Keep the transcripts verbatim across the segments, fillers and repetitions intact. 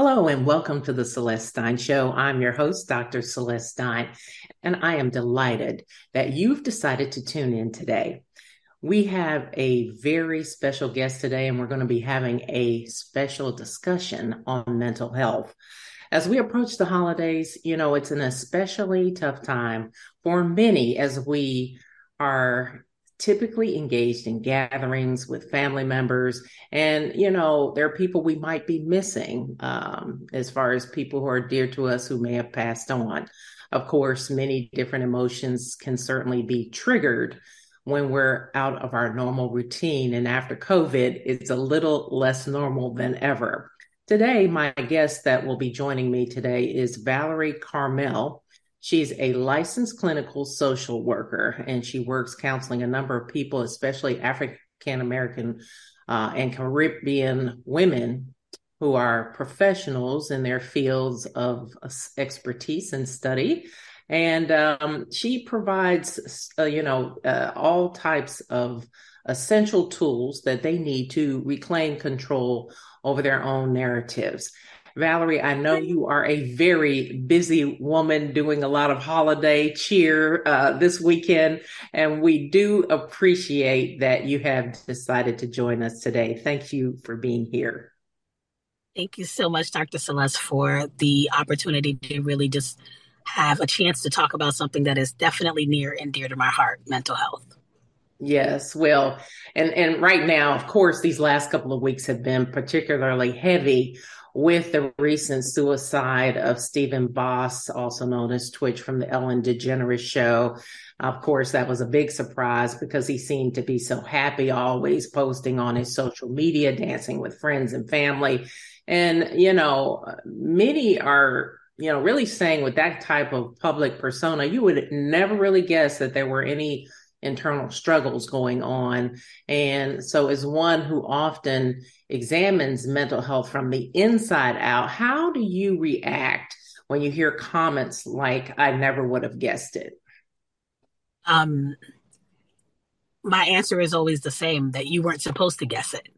Hello and welcome to the Celeste Stein Show. I'm your host, Doctor Celeste Stein, and I am delighted that you've decided to tune in today. We have a very special guest today, and we're going to be having a special discussion on mental health. As we approach the holidays, you know, it's an especially tough time for many as we are typically engaged in gatherings with family members. And, you know, there are people we might be missing um, as far as people who are dear to us who may have passed on. Of course, many different emotions can certainly be triggered when we're out of our normal routine. And after COVID, it's a little less normal than ever. Today, my guest that will be joining me today is Valerie Carmel. She's a licensed clinical social worker, and she works counseling a number of people, especially African American uh, and Caribbean women who are professionals in their fields of expertise and study. And um, she provides, uh, you know, uh, all types of essential tools that they need to reclaim control over their own narratives. Valerie, I know you are a very busy woman doing a lot of holiday cheer uh, this weekend, and we do appreciate that you have decided to join us today. Thank you for being here. Thank you so much, Doctor Celeste, for the opportunity to really just have a chance to talk about something that is definitely near and dear to my heart, mental health. Yes, well, and, and right now, of course, these last couple of weeks have been particularly heavy with the recent suicide of Stephen Boss, also known as Twitch from the Ellen DeGeneres show. Of course, that was a big surprise because he seemed to be so happy, always posting on his social media, dancing with friends and family. And, you know, many are, you know, really saying with that type of public persona, you would never really guess that there were any internal struggles going on. And so as one who often examines mental health from the inside out, how do you react when you hear comments like, I never would have guessed it? Um, my answer is always the same, that you weren't supposed to guess it,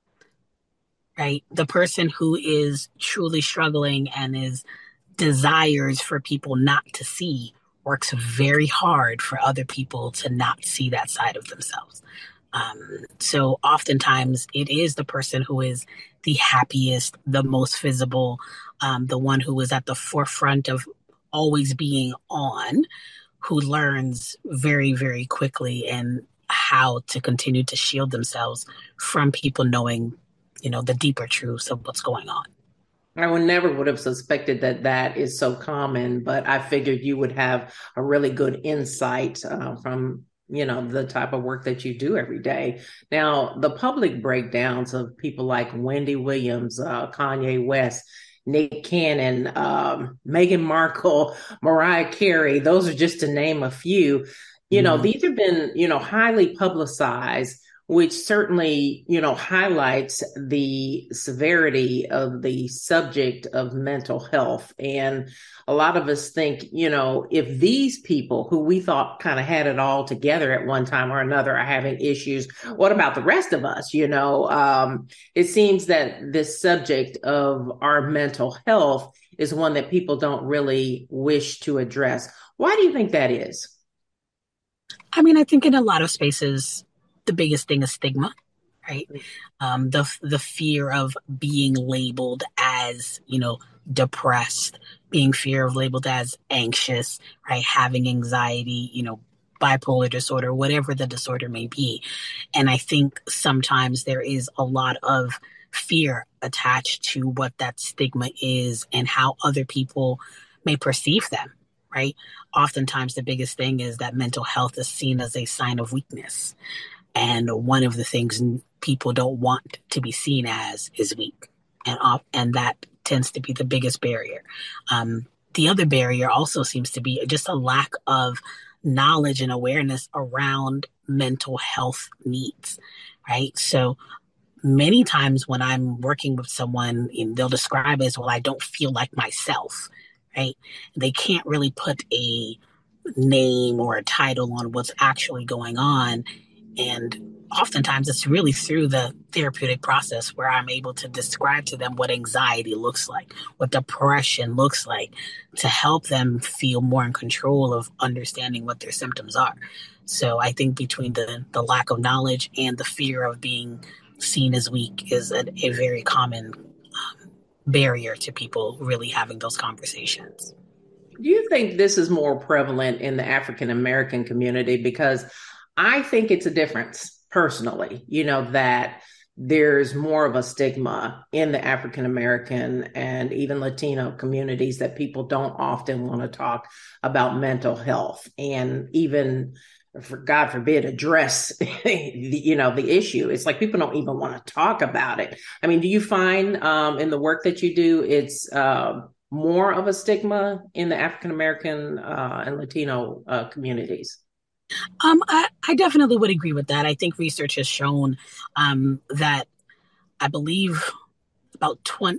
right? The person who is truly struggling and is desires for people not to see works very hard for other people to not see that side of themselves. Um, so oftentimes it is the person who is the happiest, the most visible, um, the one who is at the forefront of always being on, who learns very, very quickly and how to continue to shield themselves from people knowing, you know, the deeper truths of what's going on. I would never would have suspected that that is so common, but I figured you would have a really good insight uh, from, you know, the type of work that you do every day. Now, the public breakdowns of people like Wendy Williams, uh, Kanye West, Nick Cannon, um, Meghan Markle, Mariah Carey, those are just to name a few. You know, mm-hmm. These have been, you know, highly publicized, which certainly, you know, highlights the severity of the subject of mental health. And a lot of us think, you know, if these people who we thought kind of had it all together at one time or another are having issues, what about the rest of us? You know, um, it seems that this subject of our mental health is one that people don't really wish to address. Why do you think that is? I mean, I think in a lot of spaces, the biggest thing is stigma, right? Um, the the fear of being labeled as, you know, depressed, being fear of labeled as anxious, right? Having anxiety, you know, bipolar disorder, whatever the disorder may be. And I think sometimes there is a lot of fear attached to what that stigma is and how other people may perceive them, right? Oftentimes the biggest thing is that mental health is seen as a sign of weakness. And one of the things people don't want to be seen as is weak. And and that tends to be the biggest barrier. Um, the other barrier also seems to be just a lack of knowledge and awareness around mental health needs, right? So many times when I'm working with someone, they'll describe it as, well, I don't feel like myself, right? They can't really put a name or a title on what's actually going on. And oftentimes it's really through the therapeutic process where I'm able to describe to them what anxiety looks like, what depression looks like, to help them feel more in control of understanding what their symptoms are. So I think between the, the lack of knowledge and the fear of being seen as weak is a, a very common um, barrier to people really having those conversations. Do you think this is more prevalent in the African American community? Because I think it's a difference personally, you know, that there's more of a stigma in the African American and even Latino communities that people don't often want to talk about mental health and even, for God forbid, address, the, you know, the issue. It's like people don't even want to talk about it. I mean, do you find um, in the work that you do, it's uh, more of a stigma in the African American uh, and Latino uh, communities? Um, I, I definitely would agree with that. I think research has shown um, that I believe about twenty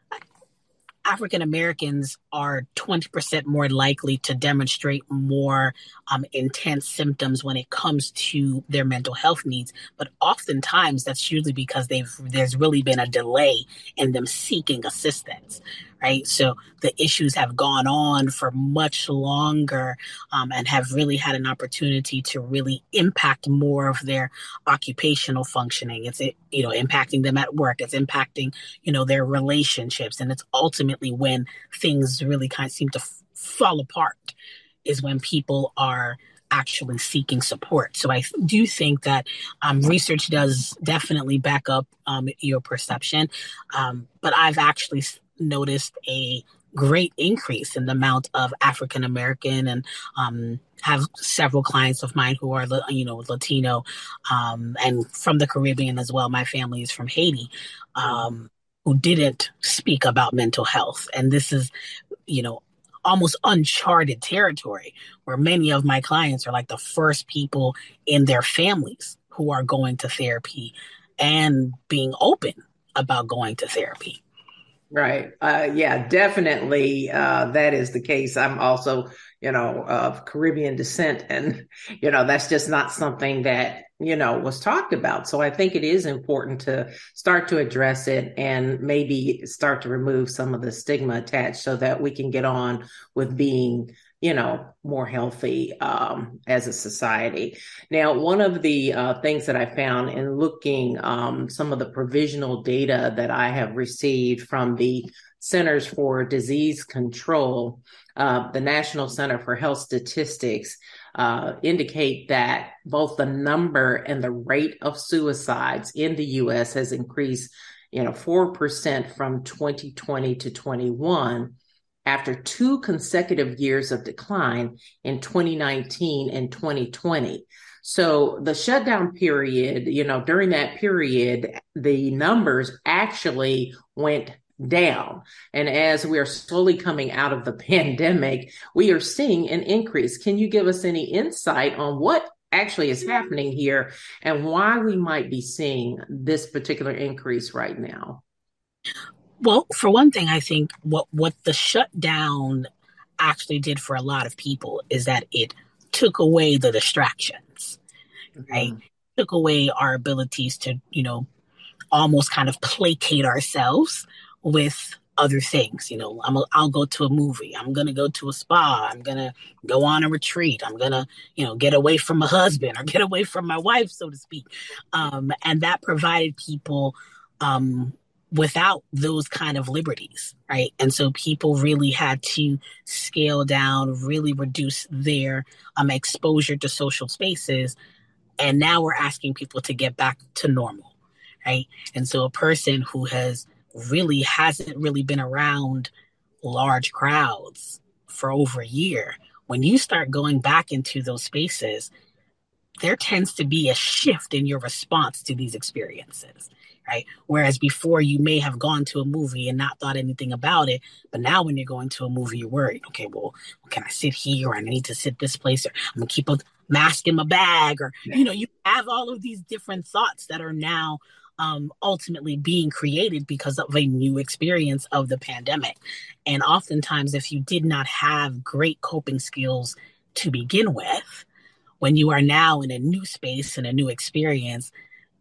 African Americans are twenty percent more likely to demonstrate more um, intense symptoms when it comes to their mental health needs. But oftentimes that's usually because they've there's really been a delay in them seeking assistance, right? So the issues have gone on for much longer um, and have really had an opportunity to really impact more of their occupational functioning. It's, you know, impacting them at work. It's impacting, you know, their relationships. And it's ultimately when things really kind of seem to f- fall apart is when people are actually seeking support. So I do think that um, research does definitely back up um, your perception. Um, but I've actually noticed a great increase in the amount of African American and um, have several clients of mine who are, you know, Latino um, and from the Caribbean as well. My family is from Haiti, um, who didn't speak about mental health. And this is, you know, almost uncharted territory where many of my clients are like the first people in their families who are going to therapy and being open about going to therapy. Right. Uh, yeah, definitely. Uh, that is the case. I'm also, you know, of Caribbean descent, and, you know, that's just not something that, you know, was talked about. So I think it is important to start to address it and maybe start to remove some of the stigma attached so that we can get on with being, you know, more healthy um, as a society. Now, one of the uh, things that I found in looking um, some of the provisional data that I have received from the Centers for Disease Control, uh, the National Center for Health Statistics, uh, indicate that both the number and the rate of suicides in the U S has increased, you know, four percent from twenty twenty to twenty-one. After two consecutive years of decline in twenty nineteen and twenty twenty. So the shutdown period, you know, during that period, the numbers actually went down. And as we are slowly coming out of the pandemic, we are seeing an increase. Can you give us any insight on what actually is happening here and why we might be seeing this particular increase right now? Well, for one thing, I think what, what the shutdown actually did for a lot of people is that it took away the distractions, right? Mm-hmm. Took away our abilities to, you know, almost kind of placate ourselves with other things. You know, I'm a, I'll go to a movie. I'm going to go to a spa. I'm going to go on a retreat. I'm going to, you know, get away from my husband or get away from my wife, so to speak. Um, and that provided people, um, without those kind of liberties, right? And so people really had to scale down, really reduce their um, exposure to social spaces. And now we're asking people to get back to normal, right? And so a person who has really hasn't really been around large crowds for over a year, when you start going back into those spaces, there tends to be a shift in your response to these experiences. Right. Whereas before you may have gone to a movie and not thought anything about it. But now when you're going to a movie, you're worried. OK, well, can I sit here? Or I need to sit this place, or I'm going to keep a mask in my bag, or, you know, you have all of these different thoughts that are now um, ultimately being created because of a new experience of the pandemic. And oftentimes, if you did not have great coping skills to begin with, when you are now in a new space and a new experience,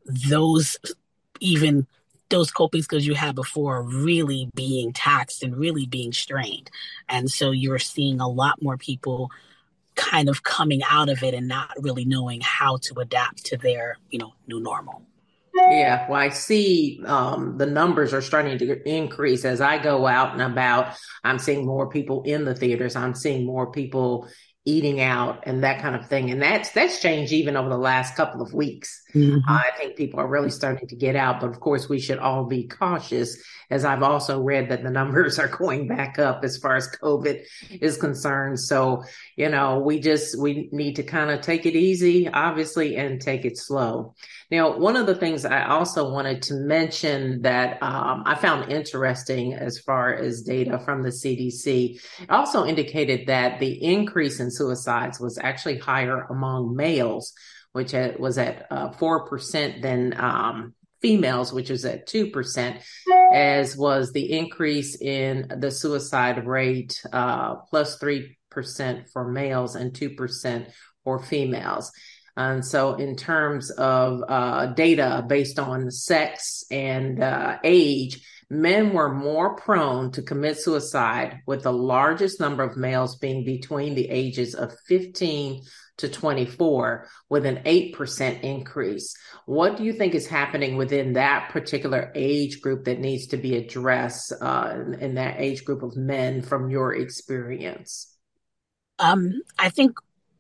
those even those coping skills you had before are really being taxed and really being strained. And so you're seeing a lot more people kind of coming out of it and not really knowing how to adapt to their, you know, new normal. Yeah, well, I see um, the numbers are starting to increase as I go out and about. I'm seeing more people in the theaters. I'm seeing more people eating out and that kind of thing. And that's that's changed even over the last couple of weeks. Mm-hmm. I think people are really starting to get out, but of course we should all be cautious, as I've also read that the numbers are going back up as far as COVID is concerned. So, you know, we just we need to kind of take it easy, obviously, and take it slow. Now, one of the things I also wanted to mention that um, I found interesting as far as data from the C D C, it also indicated that the increase in suicides was actually higher among males, which was at uh, four percent than um, females, which was at two percent, as was the increase in the suicide rate, uh, plus three percent for males and two percent for females. And so in terms of uh, data based on sex and uh, age, men were more prone to commit suicide, with the largest number of males being between the ages of fifteen to twenty-four, with an eight percent increase. What do you think is happening within that particular age group that needs to be addressed uh, in, in that age group of men from your experience? Um, I think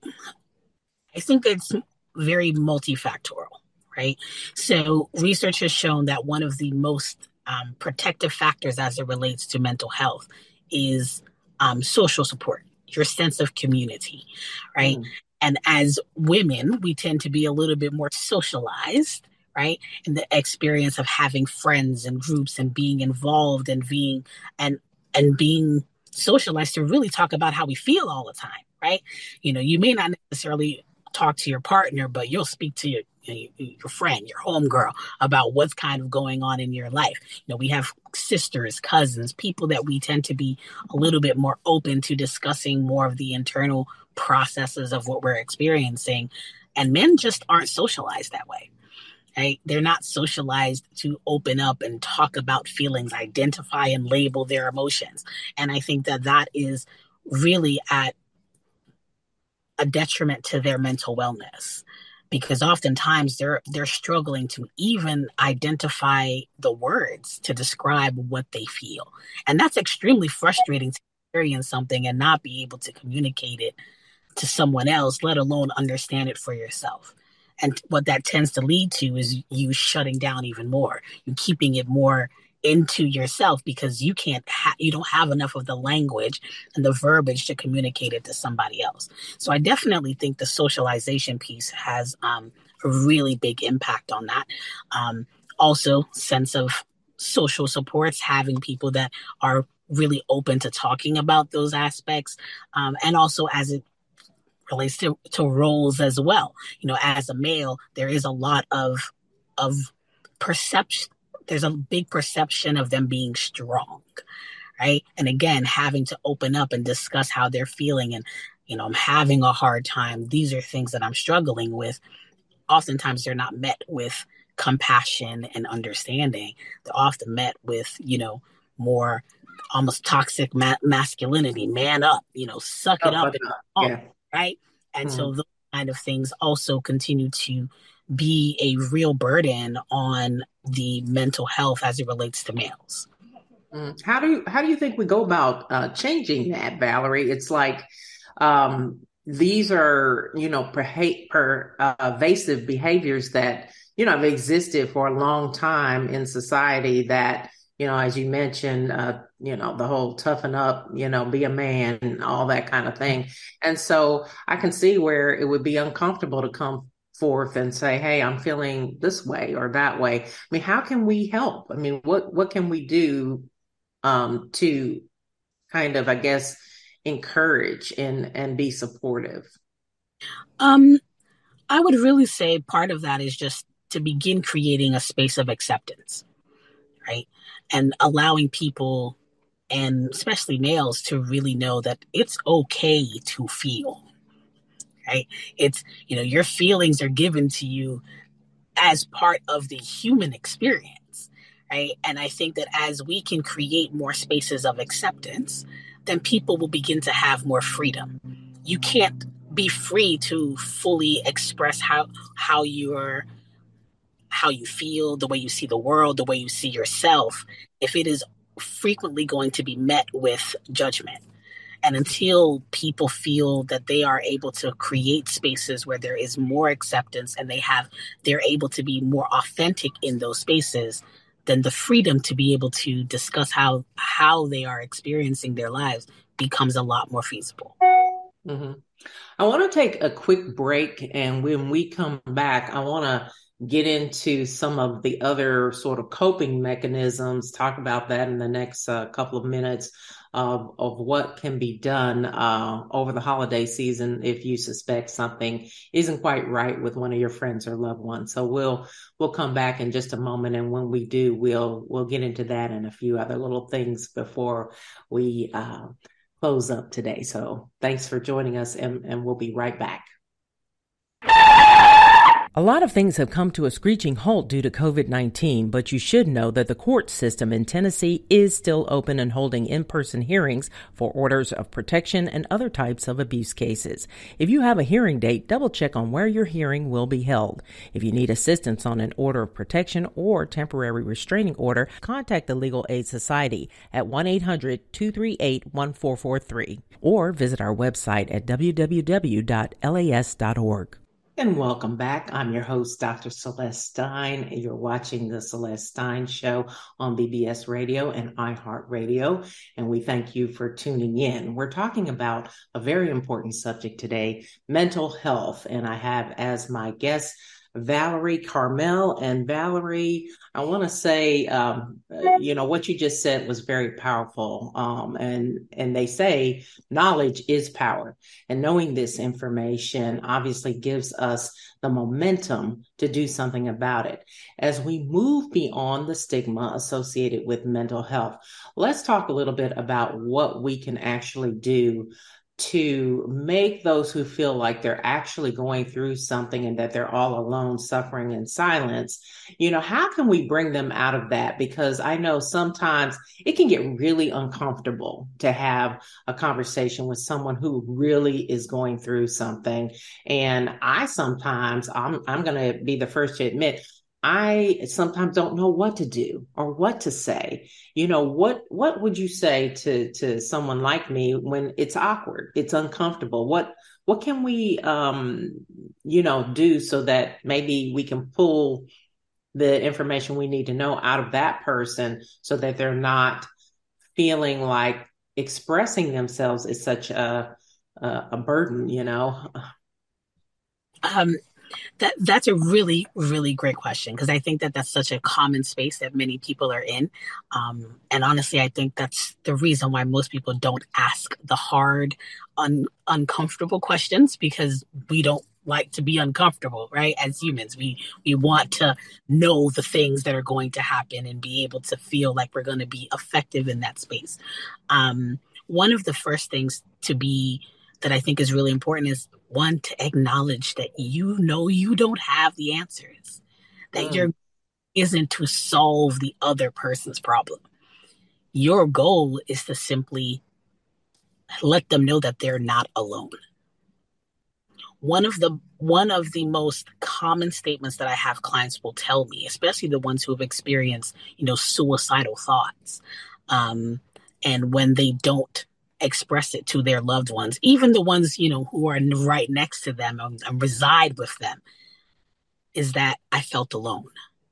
I think it's very multifactorial, right? So research has shown that one of the most um, protective factors as it relates to mental health is um, social support, your sense of community, right? Mm. And as women, we tend to be a little bit more socialized, right? And the experience of having friends and groups and being involved and being and and being socialized to really talk about how we feel all the time, right? You know, you may not necessarily talk to your partner, but you'll speak to your your friend, your homegirl, about what's kind of going on in your life. You know, we have sisters, cousins, people that we tend to be a little bit more open to discussing more of the internal processes of what we're experiencing. And men just aren't socialized that way. Right? They're not socialized to open up and talk about feelings, identify and label their emotions. And I think that that is really at a detriment to their mental wellness, because oftentimes they're they're struggling to even identify the words to describe what they feel. And that's extremely frustrating to experience something and not be able to communicate it to someone else, let alone understand it for yourself. And what that tends to lead to is you shutting down even more, you keeping it more into yourself because you can't ha- you don't have enough of the language and the verbiage to communicate it to somebody else. So I definitely think the socialization piece has um, a really big impact on that. Um, also, sense of social supports, having people that are really open to talking about those aspects, um, and also as it relates to, to roles as well. You know, as a male, there is a lot of of perception. There's a big perception of them being strong, right? And again, having to open up and discuss how they're feeling and, you know, I'm having a hard time. These are things that I'm struggling with. Oftentimes they're not met with compassion and understanding. They're often met with, you know, more almost toxic ma- masculinity, man up, you know, suck it Oh, up, and uh, yeah. right? And Mm-hmm. so those kind of things also continue to be a real burden on the mental health as it relates to males. How do you how do you think we go about uh, changing that, Valerie? It's like um, these are you know perha- per, uh, pervasive behaviors that you know have existed for a long time in society. That you know, as you mentioned, uh, you know the whole toughen up, you know, be a man, and all that kind of thing. And so I can see where it would be uncomfortable to come forth and say, hey, I'm feeling this way or that way. I mean, how can we help? I mean, what what can we do um, to kind of, I guess, encourage and and be supportive? Um, I would really say part of that is just to begin creating a space of acceptance, right? And allowing people, and especially males, to really know that it's okay to feel, right? It's, you know, your feelings are given to you as part of the human experience, right? And I think that as we can create more spaces of acceptance, then people will begin to have more freedom. You can't be free to fully express how how you're how you feel, the way you see the world, the way you see yourself, if it is frequently going to be met with judgment. And until people feel that they are able to create spaces where there is more acceptance and they have, they're able to be more authentic in those spaces, then the freedom to be able to discuss how, how they are experiencing their lives becomes a lot more feasible. Mm-hmm. I want to take a quick break. And when we come back, I want to get into some of the other sort of coping mechanisms, talk about that in the next uh, couple of minutes of, of what can be done uh, over the holiday season if you suspect something isn't quite right with one of your friends or loved ones. So we'll we'll come back in just a moment, and when we do, we'll we'll get into that and a few other little things before we uh, close up today. So thanks for joining us, and, and we'll be right back. A lot of things have come to a screeching halt due to COVID nineteen, but you should know that the court system in Tennessee is still open and holding in-person hearings for orders of protection and other types of abuse cases. If you have a hearing date, double check on where your hearing will be held. If you need assistance on an order of protection or temporary restraining order, contact the Legal Aid Society at one eight hundred two three eight one four four three or visit our website at w w w dot l a s dot org. And welcome back. I'm your host, Doctor Celeste Stein. You're watching the Celeste Stein Show on B B S Radio and iHeartRadio, and we thank you for tuning in. We're talking about a very important subject today, mental health, and I have as my guest Valerie Carmel. And Valerie, I want to say, um, you know, what you just said was very powerful. Um, and, and they say knowledge is power. And knowing this information obviously gives us the momentum to do something about it. As we move beyond the stigma associated with mental health, let's talk a little bit about what we can actually do to make those who feel like they're actually going through something and that they're all alone suffering in silence, you know, how can we bring them out of that? Because I know sometimes it can get really uncomfortable to have a conversation with someone who really is going through something. And I sometimes, I'm, I'm going to be the first to admit, I sometimes don't know what to do or what to say. You know, what what would you say to to someone like me when it's awkward, it's uncomfortable? What what can we um you know do so that maybe we can pull the information we need to know out of that person so that they're not feeling like expressing themselves is such a a, a burden, you know? Um That that's a really, really great question, because I think that that's such a common space that many people are in. Um, and honestly, I think that's the reason why most people don't ask the hard, un- uncomfortable questions, because we don't like to be uncomfortable, right? As humans, we we want to know the things that are going to happen and be able to feel like we're going to be effective in that space. Um, one of the first things to be that I think is really important is, one, to acknowledge that you know you don't have the answers, that mm. your goal isn't to solve the other person's problem. Your goal is to simply let them know that they're not alone. One of the one of the most common statements that I have clients will tell me, especially the ones who have experienced, you know, suicidal thoughts, um, and when they don't express it to their loved ones, even the ones, you know, who are right next to them and, and reside with them, is that I felt alone.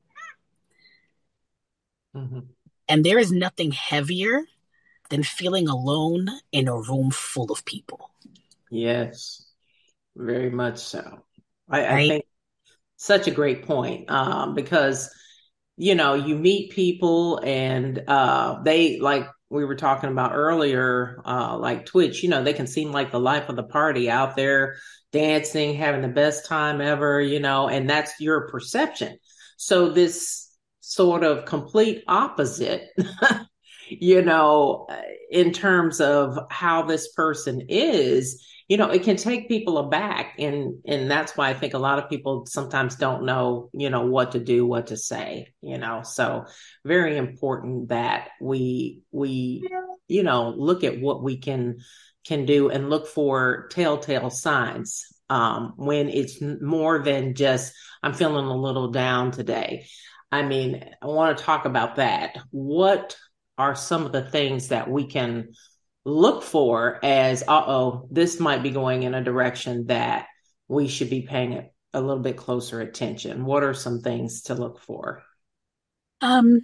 Mm-hmm. And there is nothing heavier than feeling alone in a room full of people. Yes, very much so. I, Right? I think such a great point, um, because, you know, you meet people and uh, they, like we were talking about earlier, uh, like Twitch, you know, they can seem like the life of the party, out there dancing, having the best time ever, you know, and that's your perception. So this sort of complete opposite you know, in terms of how this person is, you know, it can take people aback. And, and that's why I think a lot of people sometimes don't know, you know, what to do, what to say, you know, so very important that we, we, you know, look at what we can, can do and look for telltale signs. Um, when it's more than just, I'm feeling a little down today. I mean, I want to talk about that. What are some of the things that we can look for as, uh-oh, this might be going in a direction that we should be paying a little bit closer attention? What are some things to look for? Um,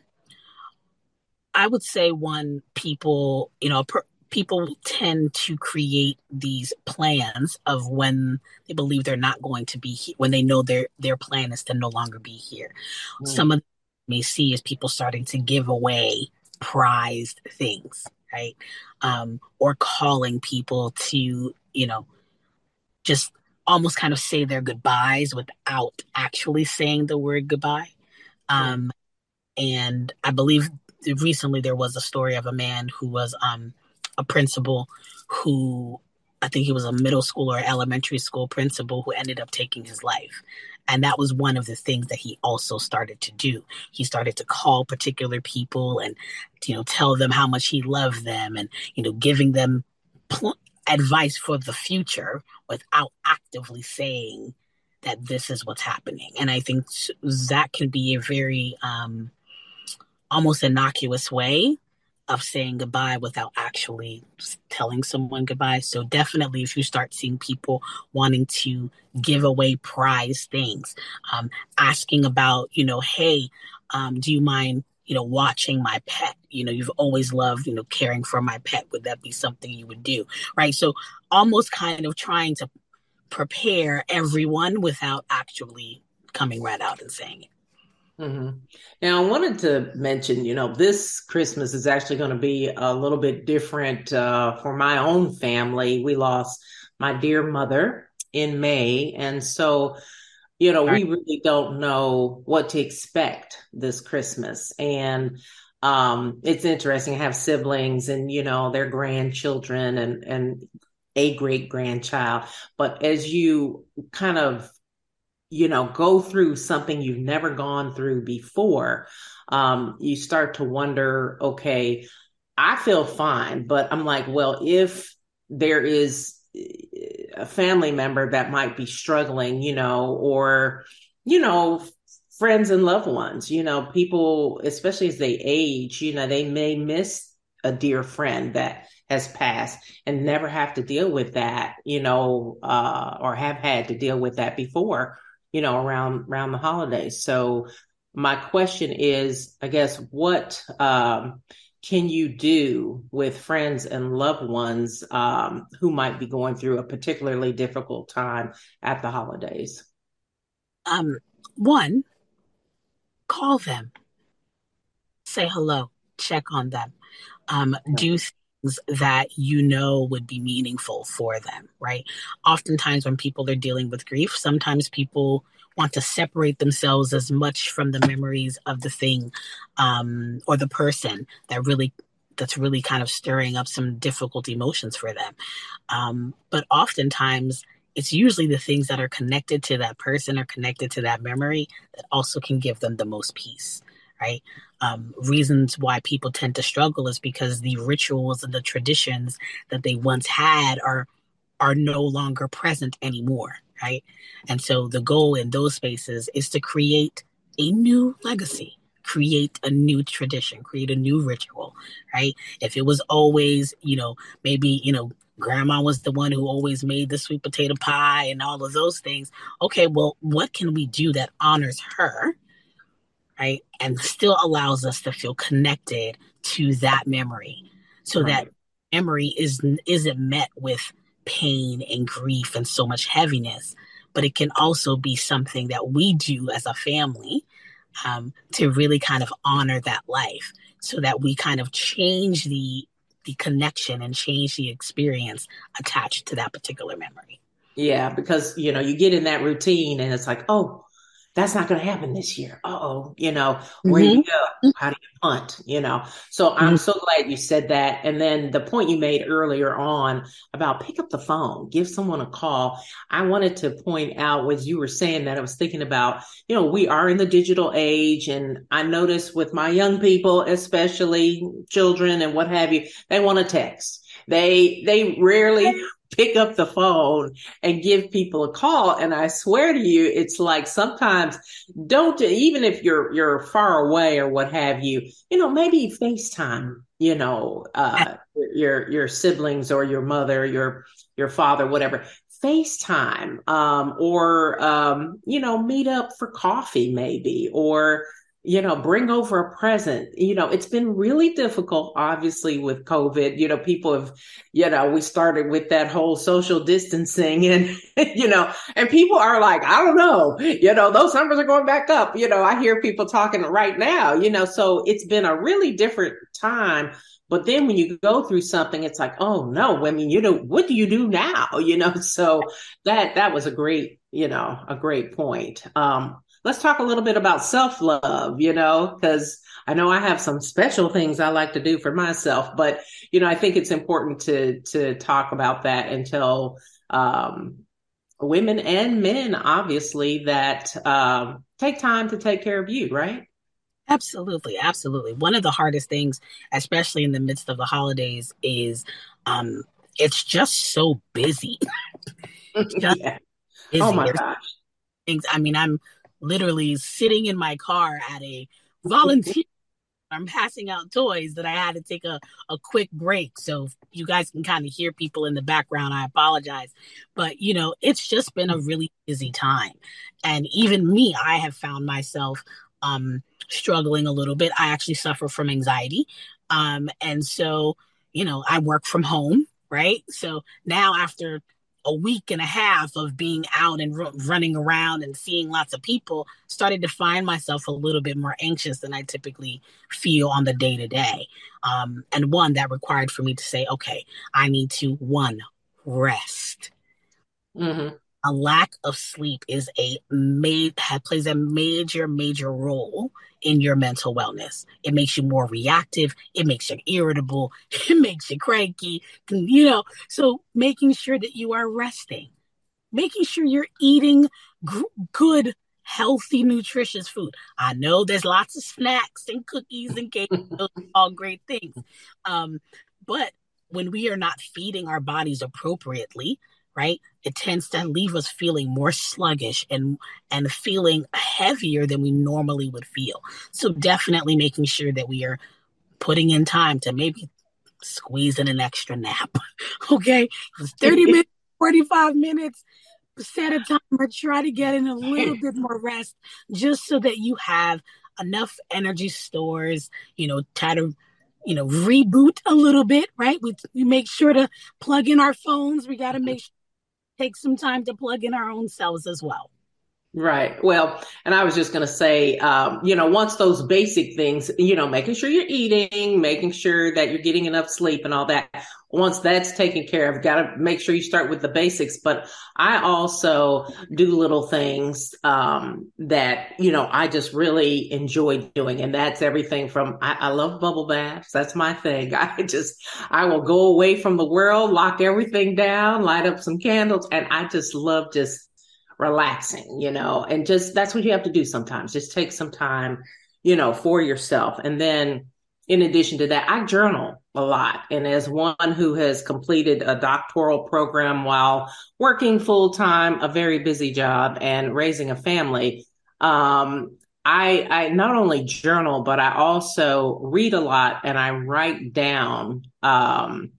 I would say one, people, you know, per, people tend to create these plans of when they believe they're not going to be here, when they know their their plan is to no longer be here. Mm. Some of them may see is people starting to give away prized things, right? Um, or calling people to, you know, just almost kind of say their goodbyes without actually saying the word goodbye. Um, and I believe recently there was a story of a man who was um, a principal who, I think he was a middle school or elementary school principal, who ended up taking his life. And that was one of the things that he also started to do. He started to call particular people and, you know, tell them how much he loved them and, you know, giving them pl- advice for the future without actively saying that this is what's happening. And I think that can be a very um, almost innocuous way of saying goodbye without actually telling someone goodbye. So definitely if you start seeing people wanting to give away prized things, um, asking about, you know, hey, um, do you mind, you know, watching my pet? You know, you've always loved, you know, caring for my pet. Would that be something you would do? Right. So almost kind of trying to prepare everyone without actually coming right out and saying it. Mm-hmm. Now, I wanted to mention, you know, this Christmas is actually going to be a little bit different uh, for my own family. We lost my dear mother in May. And so, you know, we really don't know what to expect this Christmas. And um, it's interesting. I have siblings and, you know, their grandchildren and, and a great grandchild. But as you kind of you know, go through something you've never gone through before, um, you start to wonder, okay, I feel fine, but I'm like, well, if there is a family member that might be struggling, you know, or, you know, friends and loved ones, you know, people, especially as they age, you know, they may miss a dear friend that has passed and never have to deal with that, you know, uh, or have had to deal with that before, you know, around, around the holidays. So my question is, I guess, what um, can you do with friends and loved ones um, who might be going through a particularly difficult time at the holidays? Um, one, call them, say hello, check on them, um, do things that you know would be meaningful for them, right? Oftentimes when people are dealing with grief, sometimes people want to separate themselves as much from the memories of the thing um, or the person that really that's really kind of stirring up some difficult emotions for them. Um, but oftentimes it's usually the things that are connected to that person or connected to that memory that also can give them the most peace, right? Um, reasons why people tend to struggle is because the rituals and the traditions that they once had are are no longer present anymore, right? And so the goal in those spaces is to create a new legacy, create a new tradition, create a new ritual, right? If it was always, you know, maybe, you know, grandma was the one who always made the sweet potato pie and all of those things. Okay, well, what can we do that honors her, right? And still allows us to feel connected to that memory so right. that memory is, isn't met with pain and grief and so much heaviness, but it can also be something that we do as a family um, to really kind of honor that life so that we kind of change the the connection and change the experience attached to that particular memory. Yeah, because, you know, you get in that routine and it's like, oh, that's not going to happen this year. Uh-oh, you know, where do Mm-hmm. you go? How do you punt? You know, so I'm Mm-hmm. so glad you said that. And then the point you made earlier on about pick up the phone, give someone a call. I wanted to point out, as you were saying that, I was thinking about, you know, we are in the digital age, and I notice with my young people, especially children and what have you, they want to text. They, they rarely pick up the phone and give people a call. And I swear to you, it's like sometimes don't, even if you're, you're far away or what have you, you know, maybe FaceTime, you know, uh, your, your siblings or your mother, your, your father, whatever, FaceTime, um, or, um, you know, meet up for coffee maybe, or, you know, bring over a present. You know, it's been really difficult, obviously, with COVID. You know, people have, you know, we started with that whole social distancing and, you know, and people are like, I don't know, you know, those numbers are going back up. You know, I hear people talking right now, you know, so it's been a really different time. But then when you go through something, it's like, oh no, I mean, you know, what do you do now? You know, so that, that was a great, you know, a great point. Um, Let's talk a little bit about self-love, you know, because I know I have some special things I like to do for myself, but, you know, I think it's important to to talk about that and tell um, women and men, obviously, that um, take time to take care of you, right? Absolutely, absolutely. One of the hardest things, especially in the midst of the holidays, is um, it's just so busy. Just Yeah. Oh busy. my There's gosh. things. I mean, I'm literally sitting in my car at a volunteer. I'm passing out toys that I had to take a, a quick break. So you guys can kind of hear people in the background. I apologize. But, you know, it's just been a really busy time. And even me, I have found myself um, struggling a little bit. I actually suffer from anxiety. Um, and so, you know, I work from home, right? So now after a week and a half of being out and r- running around and seeing lots of people, started to find myself a little bit more anxious than I typically feel on the day to day. Um, and one that required for me to say, okay, I need to one, rest. Mm-hmm. A lack of sleep is a ma- plays a major, major role in your mental wellness. It makes you more reactive. It makes you irritable. It makes you cranky. You know, so making sure that you are resting, making sure you're eating g- good, healthy, nutritious food. I know there's lots of snacks and cookies and cakes, those are all great things. Um, but when we are not feeding our bodies appropriately, right, it tends to leave us feeling more sluggish and and feeling heavier than we normally would feel. So definitely making sure that we are putting in time to maybe squeeze in an extra nap. Okay, thirty minutes, forty-five minutes, set a timer, try to get in a little bit more rest just so that you have enough energy stores, you know, try to, you know, reboot a little bit, right? We, we make sure to plug in our phones. We got to make sure take some time to plug in our own selves as well. Right. Well, and I was just going to say, um, you know, once those basic things, you know, making sure you're eating, making sure that you're getting enough sleep and all that, once that's taken care of, got to make sure you start with the basics. But I also do little things um, that, you know, I just really enjoy doing. And that's everything from, I, I love bubble baths. That's my thing. I just, I will go away from the world, lock everything down, light up some candles. And I just love just relaxing, you know, and just that's what you have to do sometimes. Just take some time, you know, for yourself. And then in addition to that, I journal a lot. And as one who has completed a doctoral program while working full time, a very busy job and raising a family, um, I, I not only journal, but I also read a lot and I write down um,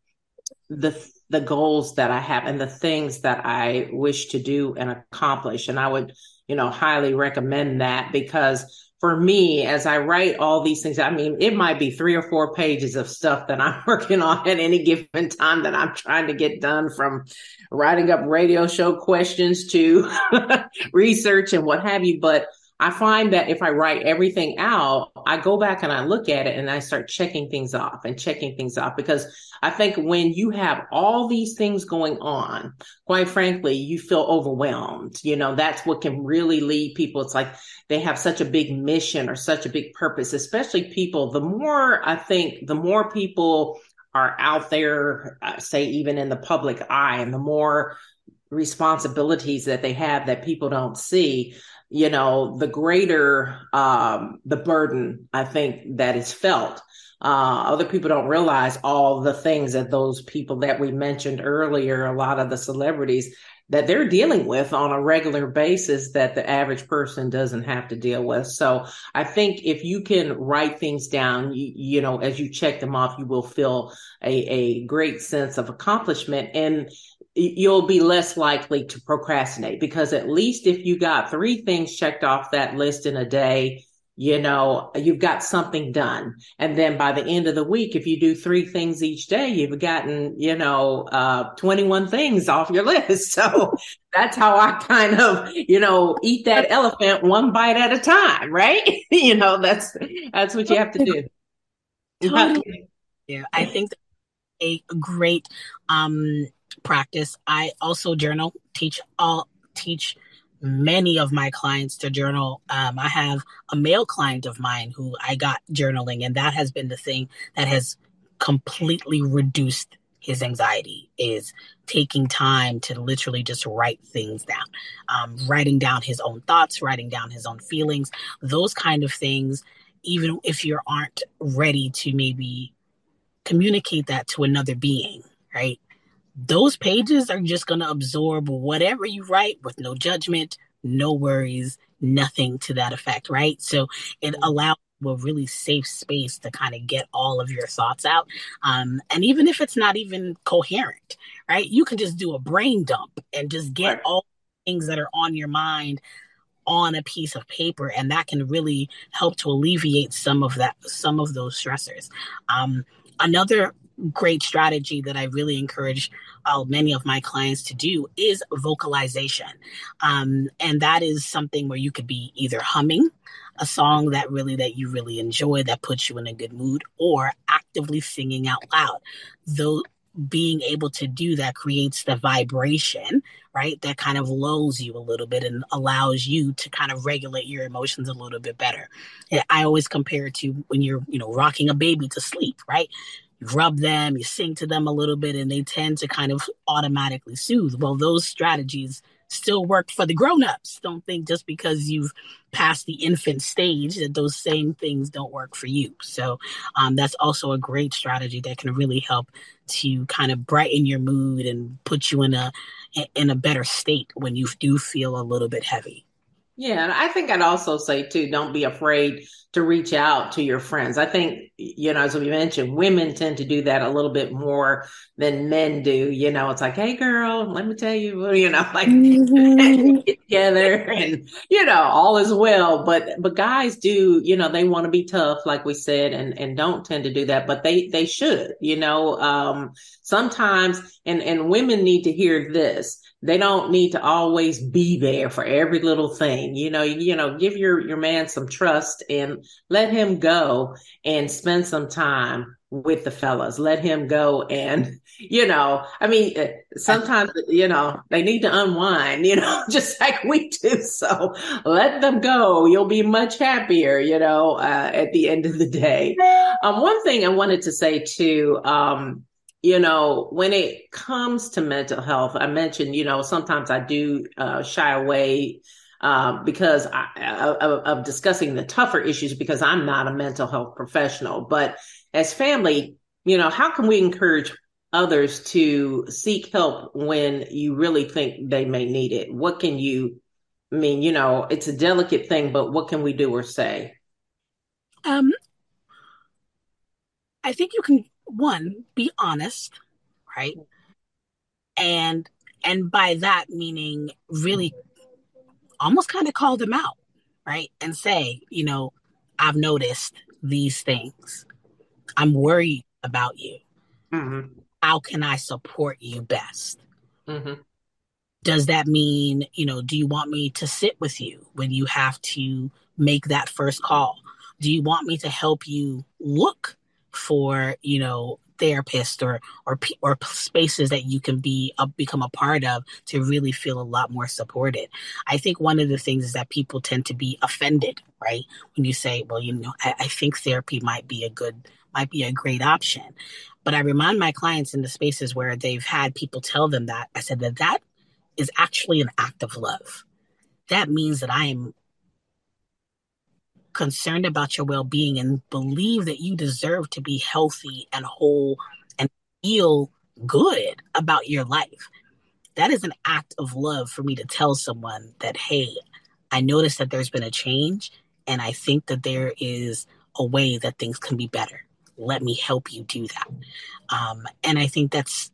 the the goals that I have and the things that I wish to do and accomplish. And I would, you know, highly recommend that because for me, as I write all these things, I mean, it might be three or four pages of stuff that I'm working on at any given time that I'm trying to get done, from writing up radio show questions to research and what have you. But I find that if I write everything out, I go back and I look at it and I start checking things off and checking things off, because I think when you have all these things going on, quite frankly, you feel overwhelmed. You know, that's what can really lead people. It's like they have such a big mission or such a big purpose, especially people. The more, I think, the more people are out there, uh, say, even in the public eye, and the more responsibilities that they have that people don't see, you know, the greater um, the burden, I think, that is felt. Uh, other people don't realize all the things that those people that we mentioned earlier, a lot of the celebrities, that they're dealing with on a regular basis that the average person doesn't have to deal with. So I think if you can write things down, you, you know, as you check them off, you will feel a, a great sense of accomplishment, and you'll be less likely to procrastinate, because at least if you got three things checked off that list in a day, you know, you've got something done. And then by the end of the week, if you do three things each day, you've gotten, you know, uh, twenty-one things off your list. So that's how I kind of, you know, eat that elephant one bite at a time, right? You know, that's, that's what you have to do. Totally. Yeah, I think that's a great, um, practice. I also journal, teach all, teach many of my clients to journal. Um, I have a male client of mine who I got journaling, and that has been the thing that has completely reduced his anxiety, is taking time to literally just write things down, um, writing down his own thoughts, writing down his own feelings, those kind of things. Even if you aren't ready to maybe communicate that to another being, right? Those pages are just going to absorb whatever you write with no judgment, no worries, nothing to that effect, right? So it allows a really safe space to kind of get all of your thoughts out. Um, and even if it's not even coherent, right? You can just do a brain dump and just get Right. all things that are on your mind on a piece of paper, and that can really help to alleviate some of that, some of those stressors. Um, another great strategy that I really encourage uh, many of my clients to do is vocalization. Um, and that is something where you could be either humming a song that really, that you really enjoy, that puts you in a good mood, or actively singing out loud. Though being able to do that creates the vibration, right? That kind of lulls you a little bit and allows you to kind of regulate your emotions a little bit better. I always compare it to when you're, you know, rocking a baby to sleep, right? You rub them, you sing to them a little bit, and they tend to kind of automatically soothe. Well, those strategies still work for the grown-ups. Don't think just because you've passed the infant stage that those same things don't work for you. So um, that's also a great strategy that can really help to kind of brighten your mood and put you in a in a better state when you do feel a little bit heavy. Yeah, and I think I'd also say too, don't be afraid to reach out to your friends. I think, you know, as we mentioned, women tend to do that a little bit more than men do. You know, it's like, hey girl, let me tell you, you know, like Mm-hmm. get together and, you know, all is well. But but guys do, you know, they want to be tough, like we said, and, and don't tend to do that, but they they should, you know, um, sometimes, and, and women need to hear this. They don't need to always be there for every little thing. You know, you know, give your, your man some trust and let him go and spend some time with the fellas. Let him go. And, you know, I mean, sometimes, you know, they need to unwind, you know, just like we do. So let them go. You'll be much happier, you know, uh, at the end of the day. Um, one thing I wanted to say too, um, you know, when it comes to mental health, I mentioned, you know, sometimes I do uh, shy away uh, because I, of, of discussing the tougher issues, because I'm not a mental health professional. But as family, you know, how can we encourage others to seek help when you really think they may need it? What can you, I mean, you know, it's a delicate thing, but what can we do or say? Um, I think you can, one, be honest, right? And and by that meaning really almost kind of call them out, right? And say, you know, I've noticed these things. I'm worried about you. Mm-hmm. How can I support you best? Mm-hmm. Does that mean, you know, do you want me to sit with you when you have to make that first call? Do you want me to help you look for, you know, therapists or or or spaces that you can be uh, become a part of to really feel a lot more supported? I think one of the things is that people tend to be offended, right? When you say, well, you know, I, I think therapy might be a good, might be a great option. But I remind my clients in the spaces where they've had people tell them that, I said that that is actually an act of love. That means that I am concerned about your well-being and believe that you deserve to be healthy and whole and feel good about your life. That is an act of love for me to tell someone that, hey, I noticed that there's been a change and I think that there is a way that things can be better. Let me help you do that. Um, and I think that's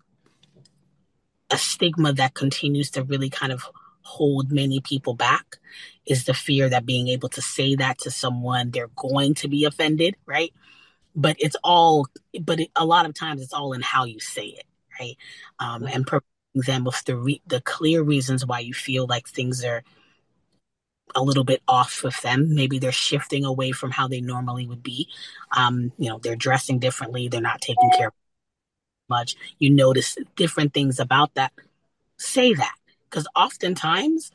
a stigma that continues to really kind of hold many people back, is the fear that being able to say that to someone, they're going to be offended, right? But it's all, but it, a lot of times it's all in how you say it, right? Um, and providing them with the re- the clear reasons why you feel like things are a little bit off with them. Maybe they're shifting away from how they normally would be. Um, you know, they're dressing differently. They're not taking care of much. You notice different things about that. Say that. Because oftentimes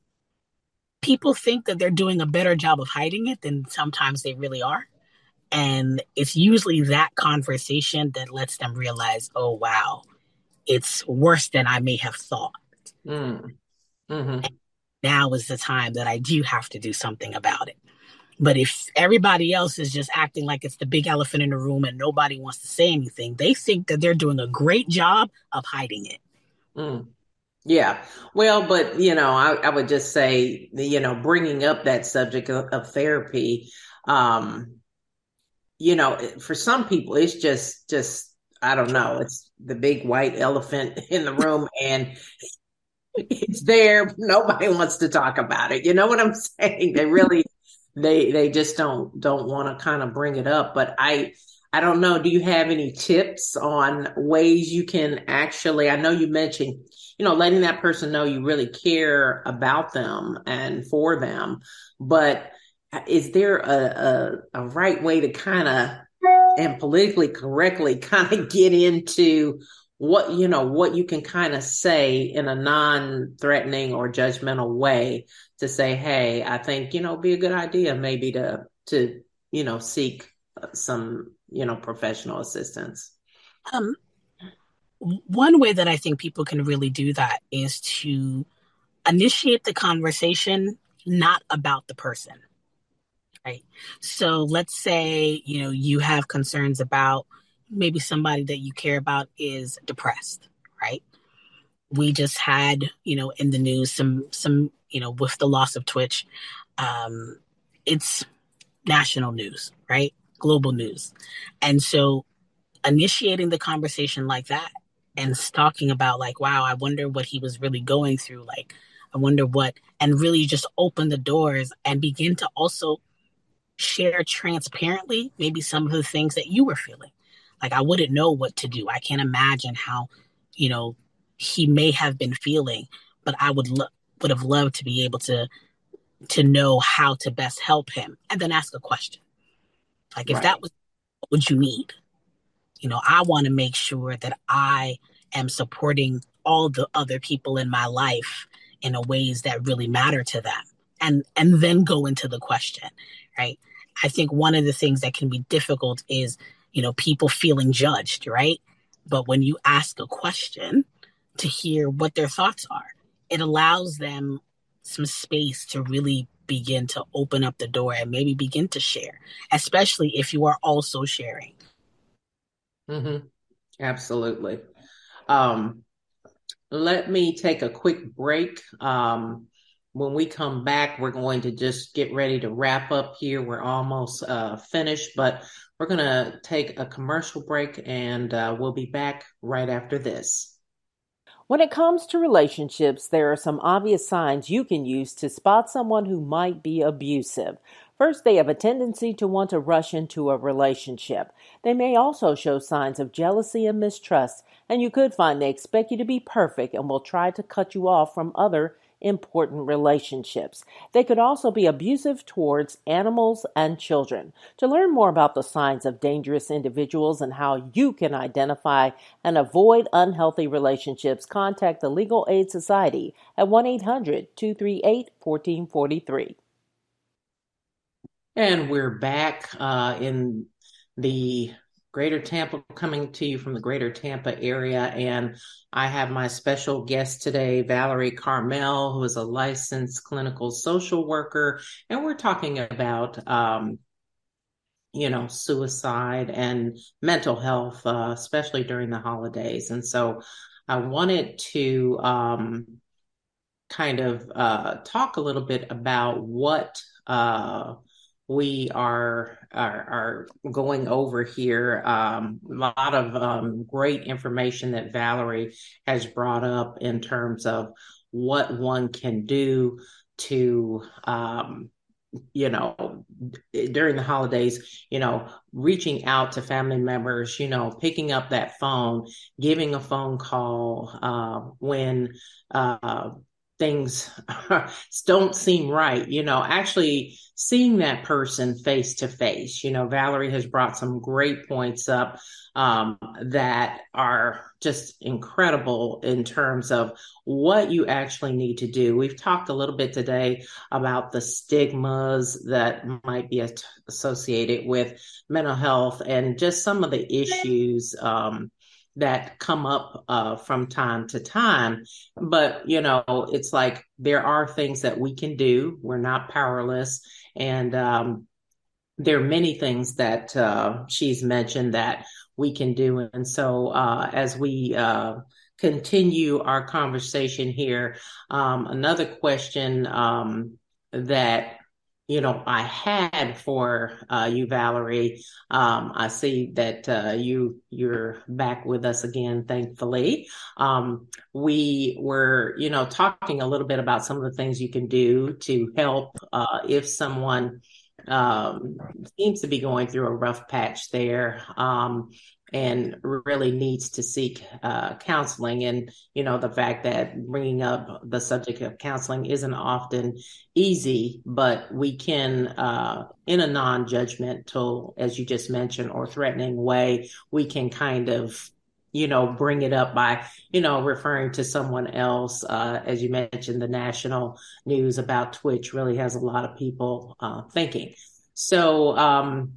people think that they're doing a better job of hiding it than sometimes they really are. And it's usually that conversation that lets them realize, oh, wow, it's worse than I may have thought. Mm. Mm-hmm. Now is the time that I do have to do something about it. But if everybody else is just acting like it's the big elephant in the room and nobody wants to say anything, they think that they're doing a great job of hiding it. Mm. Yeah. Well, but, you know, I, I would just say, you know, bringing up that subject of, of therapy, um, you know, for some people, it's just, just, I don't know, it's the big white elephant in the room and it's there. Nobody wants to talk about it. You know what I'm saying? They really, they, they just don't, don't want to kind of bring it up. But I, I don't know. Do you have any tips on ways you can actually, I know you mentioned, you know, letting that person know you really care about them and for them, but is there a, a, a right way to kind of, and politically correctly kind of get into what, you know, what you can kind of say in a non-threatening or judgmental way to say, hey, I think, you know, it'd be a good idea maybe to, to, you know, seek some, you know, professional assistance? Um, one way that I think people can really do that is to initiate the conversation not about the person, right? So let's say, you know, you have concerns about maybe somebody that you care about is depressed, right? We just had, you know, in the news some, some, you know, with the loss of Twitch, um, it's national news, right? Global news. And so initiating the conversation like that and talking about like, wow, I wonder what he was really going through. Like, I wonder what, and really just open the doors and begin to also share transparently maybe some of the things that you were feeling. Like, I wouldn't know what to do. I can't imagine how, you know, he may have been feeling, but I would lo- would have loved to be able to to know how to best help him, and then ask a question. Like, if Right. that was what would you need? You know, I want to make sure that I am supporting all the other people in my life in a ways that really matter to them. And and then go into the question, right? I think one of the things that can be difficult is, you know, people feeling judged, right? But when you ask a question to hear what their thoughts are, it allows them some space to really begin to open up the door and maybe begin to share, especially if you are also sharing. Mm-hmm. Absolutely. Um, let me take a quick break. Um, when we come back, we're going to just get ready to wrap up here. We're almost uh, finished, but we're going to take a commercial break and uh, we'll be back right after this. When it comes to relationships, there are some obvious signs you can use to spot someone who might be abusive. First, they have a tendency to want to rush into a relationship. They may also show signs of jealousy and mistrust, and you could find they expect you to be perfect and will try to cut you off from other important relationships. They could also be abusive towards animals and children. To learn more about the signs of dangerous individuals and how you can identify and avoid unhealthy relationships, contact the Legal Aid Society at one eight hundred, two three eight, one four four three. And we're back uh, in the Greater Tampa, coming to you from the Greater Tampa area. And I have my special guest today, Valerie Carmel, who is a licensed clinical social worker. And we're talking about, um, you know, suicide and mental health, uh, especially during the holidays. And so I wanted to um, kind of uh, talk a little bit about what uh, we are, are are going over here. Um, a lot of um, great information that Valerie has brought up in terms of what one can do to, um, you know, during the holidays, you know, reaching out to family members, you know, picking up that phone, giving a phone call uh, when uh, things don't seem right, you know, actually seeing that person face to face. You know, Valerie has brought some great points up um, that are just incredible in terms of what you actually need to do. We've talked a little bit today about the stigmas that might be associated with mental health and just some of the issues um, that come up uh, from time to time. But, you know, it's like there are things that we can do. We're not powerless. And um, there are many things that uh, she's mentioned that we can do. And so uh, as we uh, continue our conversation here, um, another question um, that you know, I had for uh, you, Valerie. Um, I see that uh, you you're back with us again, thankfully. Um, we were, you know, talking a little bit about some of the things you can do to help uh, if someone um, seems to be going through a rough patch there. Um, and really needs to seek uh, counseling. And, you know, the fact that bringing up the subject of counseling isn't often easy, but we can, uh, in a non-judgmental, as you just mentioned, or threatening way, we can kind of, you know, bring it up by, you know, referring to someone else. Uh, as you mentioned, the national news about Twitch really has a lot of people uh, thinking. So, um,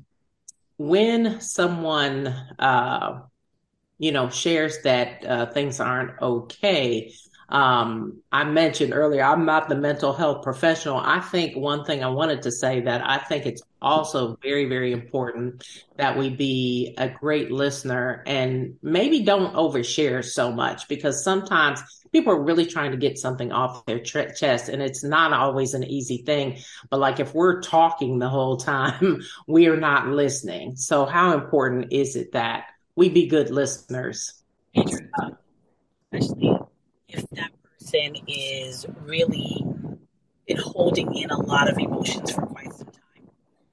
when someone, uh, you know, shares that uh, things aren't okay, um, I mentioned earlier, I'm not the mental health professional. I think one thing I wanted to say that I think it's also very, very important that we be a great listener and maybe don't overshare so much, because sometimes people are really trying to get something off their tr- chest, and it's not always an easy thing. But like if we're talking the whole time, we are not listening. So how important is it that we be good listeners? Especially if that person is really been holding in a lot of emotions for quite some time.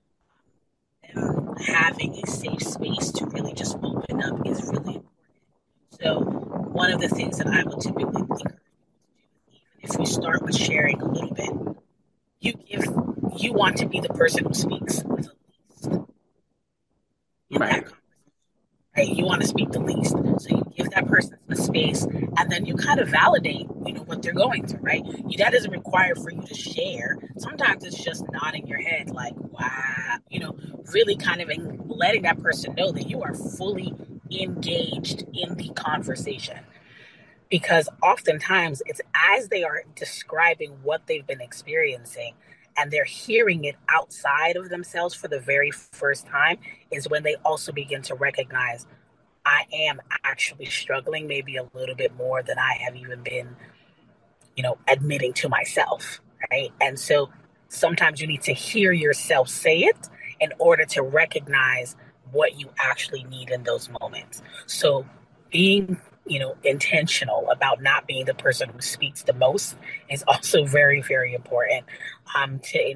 And having a safe space to really just open up is really important. So one of the things that I would typically encourage people to do, even if we start with sharing a little bit, you give you want to be the person who speaks the least. Right. Right? You want to speak the least. So you give that person the space, and then you kind of validate, you know, what they're going through, right? You, that doesn't require for you to share. Sometimes it's just nodding your head like, wow, you know, really kind of letting that person know that you are fully engaged in the conversation. Because oftentimes it's as they are describing what they've been experiencing and they're hearing it outside of themselves for the very first time is when they also begin to recognize, I am actually struggling maybe a little bit more than I have even been, you know, admitting to myself, right? And so sometimes you need to hear yourself say it in order to recognize what you actually need in those moments. So being, you know, intentional about not being the person who speaks the most is also very, very important um, to in,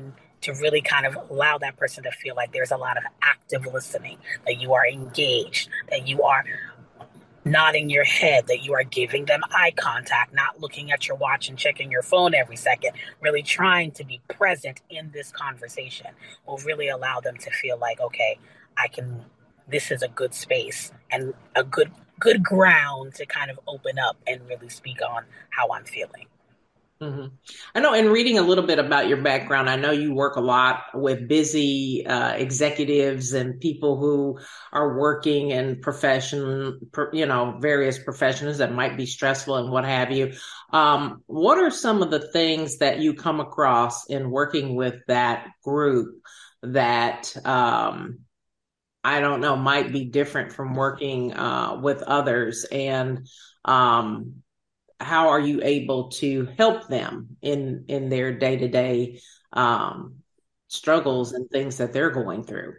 to really kind of allow that person to feel like there's a lot of active listening, that you are engaged, that you are nodding your head, that you are giving them eye contact, not looking at your watch and checking your phone every second, really trying to be present in this conversation will really allow them to feel like, okay, I can, this is a good space and a good, good ground to kind of open up and really speak on how I'm feeling. Mm-hmm. I know, in reading a little bit about your background, I know you work a lot with busy uh, executives and people who are working in profession, you know, various professions that might be stressful and what have you. Um, what are some of the things that you come across in working with that group that, um, I don't know, might be different from working uh, with others? And um how are you able to help them in in their day-to-day um, struggles and things that they're going through?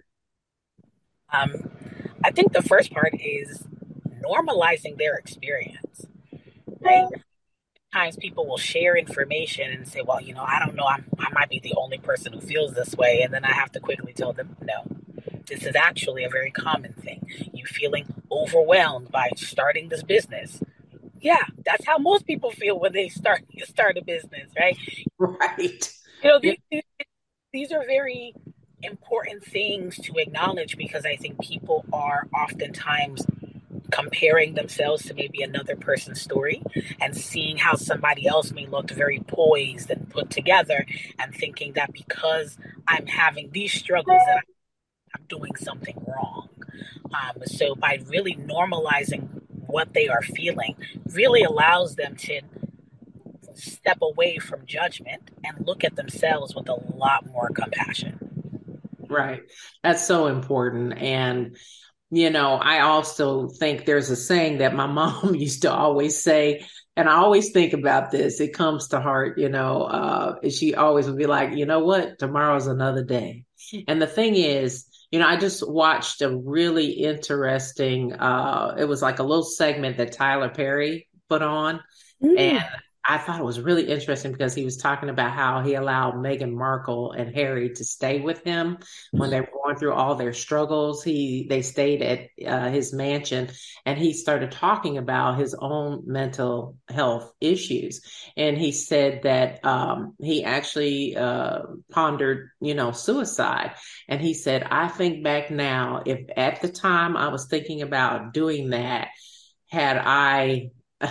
Um, I think the first part is normalizing their experience, right? Times people will share information and say, well, you know, I don't know, I'm, I might be the only person who feels this way. And then I have to quickly tell them, no, this is actually a very common thing. You feeling overwhelmed by starting this business. Yeah, that's how most people feel when they start start a business, right? Right. You know, Yeah. these, these are very important things to acknowledge, because I think people are oftentimes comparing themselves to maybe another person's story and seeing how somebody else may look very poised and put together, and thinking that because I'm having these struggles that I'm doing something wrong. Um, so by really normalizing what they are feeling really allows them to step away from judgment and look at themselves with a lot more compassion. Right. That's so important. And, you know, I also think there's a saying that my mom used to always say, and I always think about this. It comes to heart, you know, uh, she always would be like, you know what, tomorrow's another day. And the thing is, you know, I just watched a really interesting, uh, it was like a little segment that Tyler Perry put on. And Mm. I thought it was really interesting because he was talking about how he allowed Meghan Markle and Harry to stay with him when they were going through all their struggles. He they stayed at uh, his mansion, and he started talking about his own mental health issues. And he said that um, he actually uh, pondered, you know, suicide. And he said, I think back now, if at the time I was thinking about doing that, had I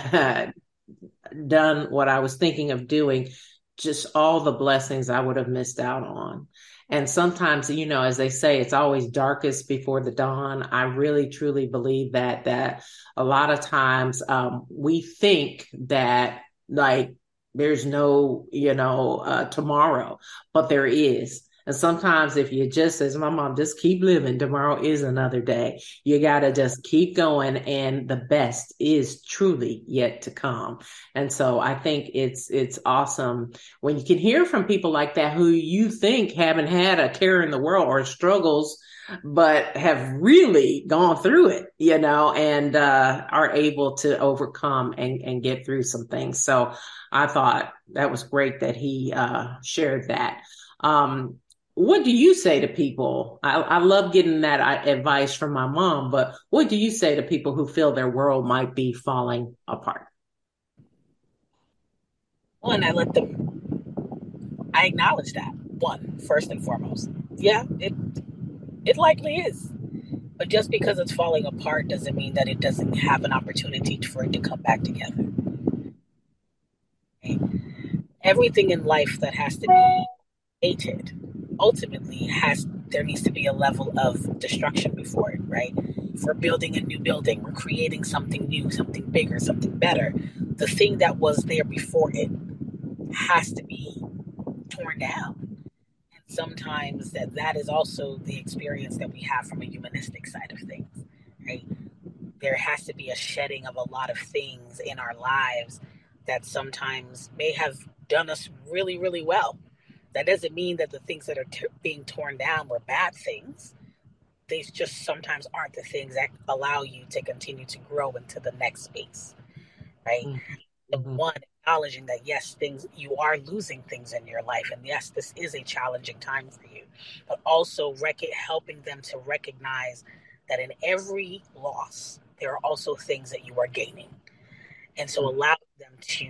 done what I was thinking of doing, just all the blessings I would have missed out on. And sometimes, you know, as they say, it's always darkest before the dawn. I really, truly believe that, that a lot of times um, we think that like there's no, you know, uh, tomorrow, but there is. And sometimes if you just, as my mom, just keep living, tomorrow is another day. You got to just keep going. And the best is truly yet to come. And so I think it's, it's awesome when you can hear from people like that, who you think haven't had a care in the world or struggles, but have really gone through it, you know, and uh, are able to overcome and, and get through some things. So I thought that was great that he uh, shared that. Um, what do you say to people? I, I love getting that advice from my mom, but what do you say to people who feel their world might be falling apart? One, I let them, I acknowledge that, one, first and foremost. Yeah, it it likely is. But just because it's falling apart doesn't mean that it doesn't have an opportunity for it to come back together. Okay? Everything in life that has to be hated ultimately has, there needs to be a level of destruction before it, right? If we're building a new building, we're creating something new, something bigger, something better. The thing that was there before it has to be torn down. And sometimes that, that is also the experience that we have from a humanistic side of things, right? There has to be a shedding of a lot of things in our lives that sometimes may have done us really, really well. That doesn't mean that the things that are t- being torn down were bad things. They just sometimes aren't the things that allow you to continue to grow into the next space, right? Mm-hmm. The one, acknowledging that, yes, things, you are losing things in your life. And yes, this is a challenging time for you, but also rec- helping them to recognize that in every loss, there are also things that you are gaining. And so allow them to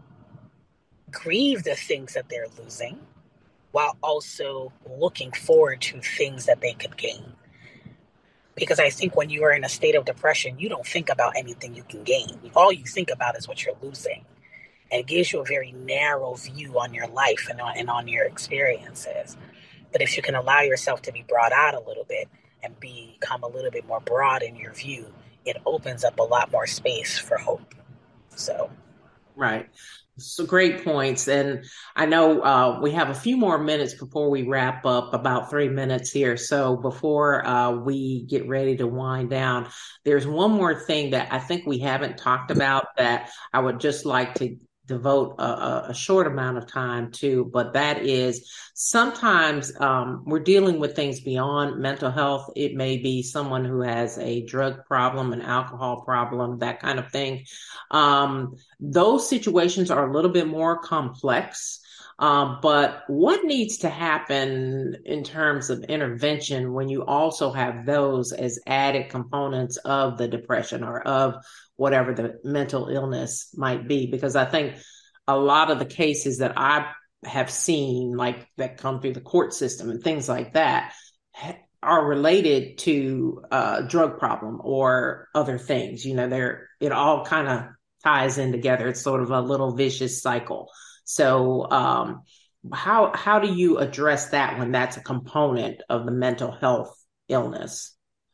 grieve the things that they're losing while also looking forward to things that they could gain. Because I think when you are in a state of depression, you don't think about anything you can gain. All you think about is what you're losing. And it gives you a very narrow view on your life and on, and on your experiences. But if you can allow yourself to be brought out a little bit and become a little bit more broad in your view, it opens up a lot more space for hope. So, right. So great points. And I know uh, we have a few more minutes before we wrap up, about three minutes here. So before uh, we get ready to wind down, there's one more thing that I think we haven't talked about that I would just like to devote a, a short amount of time to, but that is sometimes um, we're dealing with things beyond mental health. It may be someone who has a drug problem, an alcohol problem, that kind of thing. Um, those situations are a little bit more complex. Um, but what needs to happen in terms of intervention when you also have those as added components of the depression or of whatever the mental illness might be? Because I think a lot of the cases that I have seen, like that come through the court system and things like that, are related to a drug problem or other things. You know, they're, it all kind of ties in together. It's sort of a little vicious cycle. So um, how how do you address that when that's a component of the mental health illness?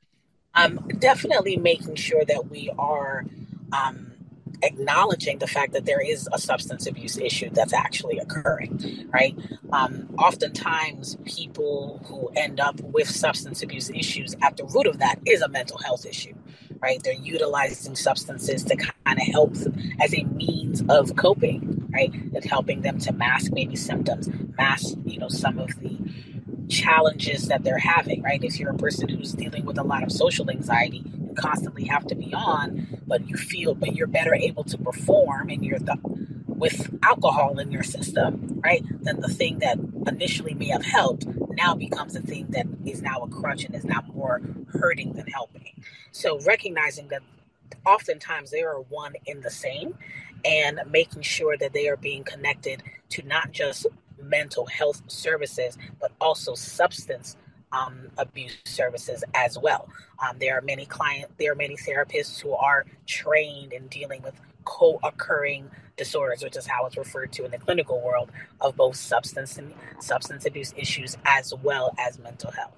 Um, definitely making sure that we are um, acknowledging the fact that there is a substance abuse issue that's actually occurring, right? Um, oftentimes, people who end up with substance abuse issues, at the root of that is a mental health issue, right? They're utilizing substances to kind of help them as a means of coping, right? It's helping them to mask maybe symptoms, mask, you know, some of the challenges that they're having, right? If you're a person who's dealing with a lot of social anxiety, you constantly have to be on, but you feel, but you're better able to perform and you're the, with alcohol in your system, right? Then the thing that initially may have helped now becomes a thing that is now a crutch and is now more hurting than helping. So recognizing that oftentimes they are one in the same and making sure that they are being connected to not just mental health services, but also substance um, abuse services as well. Um, there are many client, there are many therapists who are trained in dealing with co-occurring disorders, which is how it's referred to in the clinical world, of both substance and substance abuse issues as well as mental health.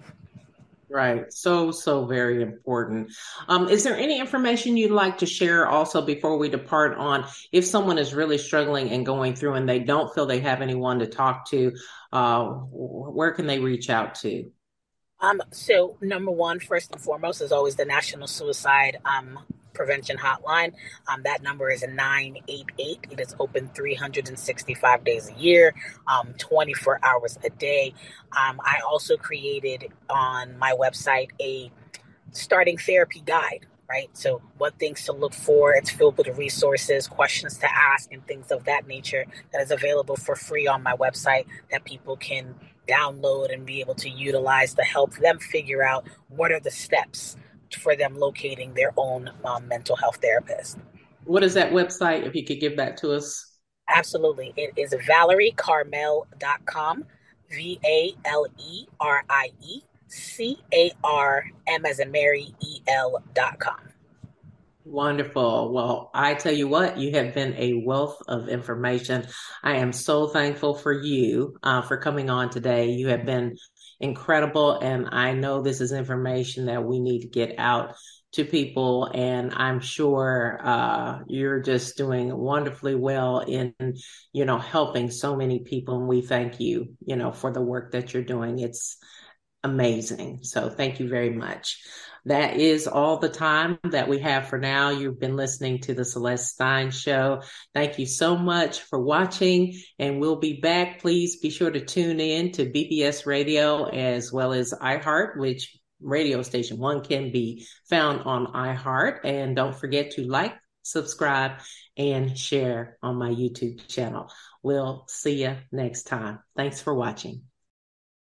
Right. So, so very important. Um, is there any information you'd like to share also before we depart on if someone is really struggling and going through and they don't feel they have anyone to talk to, uh, where can they reach out to? Um, so number one, first and foremost, is always the National Suicide um, Prevention Hotline. Um, that number is nine eight eight. It is open three hundred sixty-five days a year, um, twenty-four hours a day. Um, I also created on my website a starting therapy guide, right? So what things to look for. It's filled with resources, questions to ask, and things of that nature that is available for free on my website that people can download and be able to utilize to help them figure out what are the steps for them locating their own um, mental health therapist. What is that website, if you could give that to us? Absolutely. It is valerie carmel dot com, V A L E R I E C A R M as in Mary, E L dot com. Wonderful. Well, I tell you what, you have been a wealth of information. I am so thankful for you uh, for coming on today. You have been incredible, and I know this is information that we need to get out to people, and I'm sure uh, you're just doing wonderfully well in, you know, helping so many people, and we thank you, you know, for the work that you're doing. It's amazing. So thank you very much. That is all the time that we have for now. You've been listening to the Celeste Stein Show. Thank you so much for watching, and we'll be back. Please be sure to tune in to B B S Radio as well as iHeart, which radio station one can be found on iHeart. And don't forget to like, subscribe, and share on my YouTube channel. We'll see you next time. Thanks for watching.